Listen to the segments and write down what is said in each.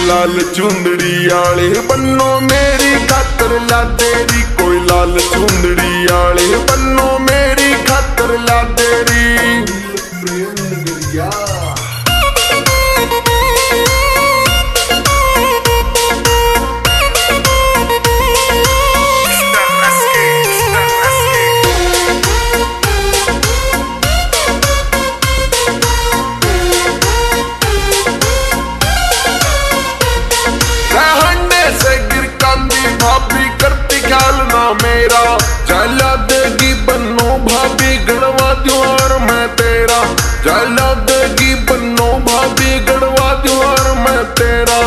लाल चुंदड़ी आले बन्नो मेरी खातर ला तेरी, कोई लाल चुंदड़ी आले बन्नो मेरी खातर ला तेरी। भाभी करती ख्याल ना मेरा, जला देगी बन्नो भाभी गड़वा द्वार मैं तेरा, जला देगी बन्नो भाभी गड़वा द्वार मैं तेरा।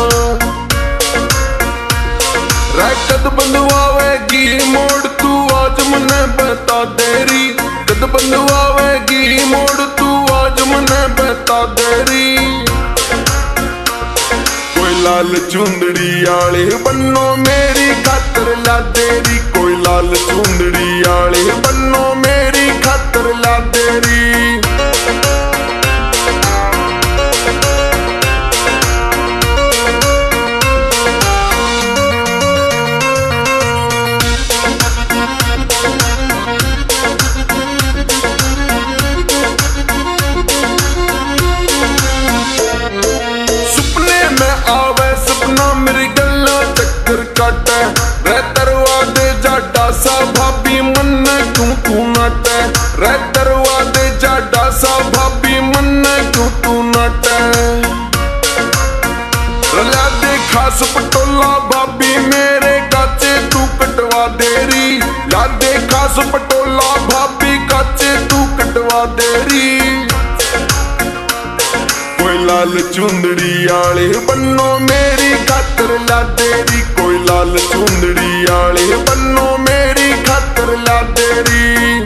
कद बंधवावेगी मोड़ तू आज मने बता देरी, कद बंधवावेगी मोड़ तू आज मने बता देरी। लाल चुंदड़ी आले बन्नो मेरी खातर ला तेरी, कोई लाल चुंदड़ी आले बन्नो मेरी खातर ला तेरी। मेरी गल्ला चक्कर काटे रे दरवाजे जाडा सा भाभी मन क्यों तू नाटे, रे दरवाजे जाडा सा भाभी मन क्यों तू नाटे। ला दे खास पटोला भाभी मेरे काचे तू कटवा देरी, ला दे खास पटोला भाभी काचे तू कटवा देरी। लाल चुंदड़ी आले बन्नो मेरी खातर ला तेरी, कोई लाल चुंदड़ी आले बन्नो मेरी खातर ला तेरी।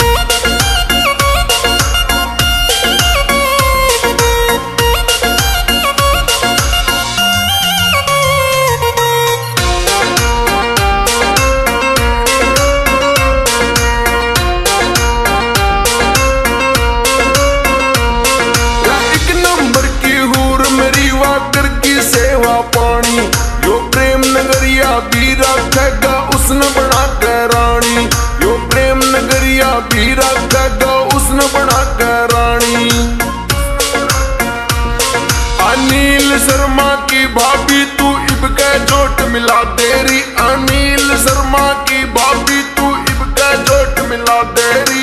सेवा पानी यो प्रेम नगरिया भी रखेगा उसने बना के रानी, यो प्रेम नगरिया भी रखेगा उसने बना के रानी। अनिल शर्मा की भाभी तू इब के जोट मिला देरी, अनिल शर्मा की भाभी तू इब के जोट मिला देरी।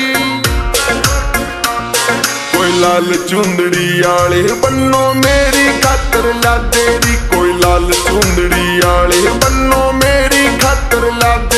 लाल चुंदड़ी आले बन्नो मेरी खातर ला तेरी, कोई लाल चुंदड़ी आले बन्नो मेरी खातर ला तेरी।